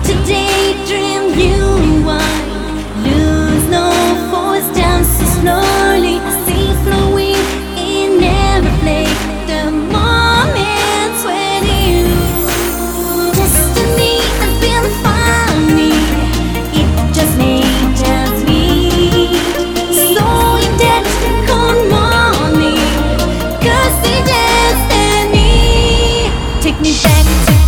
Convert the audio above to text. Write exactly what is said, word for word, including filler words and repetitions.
to daydream you want. Lose no force down so slowly. I see flowing in every place. The moments when you destiny has been funny. It just made us meet. So in that cold morning, cause the destiny take me back to